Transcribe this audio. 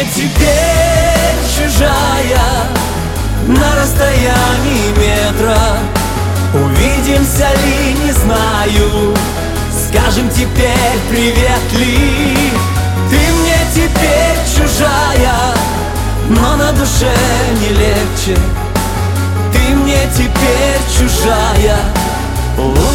теперь чужая на расстоянии метра. Увидимся ли, не знаю, скажем теперь привет ли. Ты мне теперь чужая, но на душе не легче. Ты мне теперь чужая.